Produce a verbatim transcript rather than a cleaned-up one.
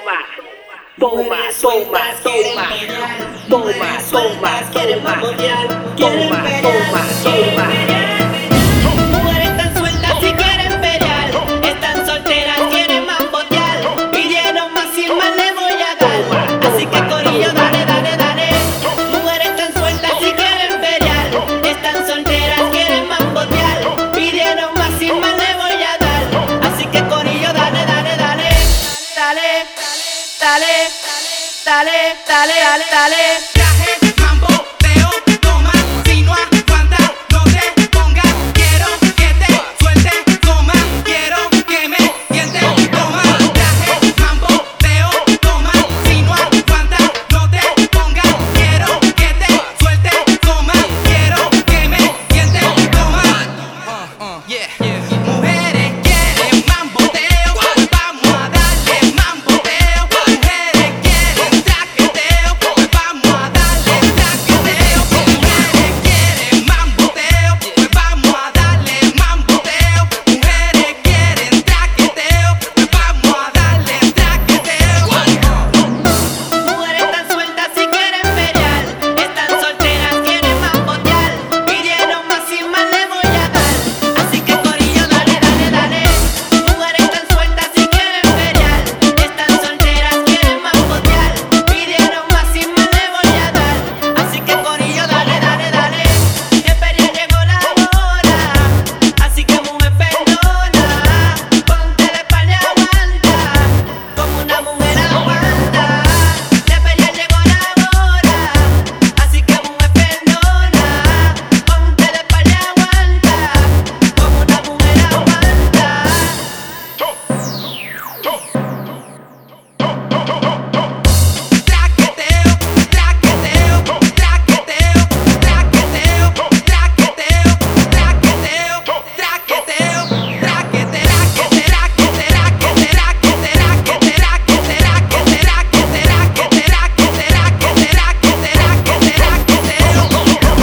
toma, toma, toma, toma, toma, quieren mamotear, quieren toma, toma. Mujeres tan sueltas y quieren pelear, están solteras, quieren mambotear, pidieron más y más le voy a dar, así que corillo dale, dale, dale. Mujeres tan sueltas y quieren pelear, están solteras, quieren mambotear, pidieron más y más le voy a dar, así que corillo dale, dale, dale, dale, dale, dale, dale, dale, dale.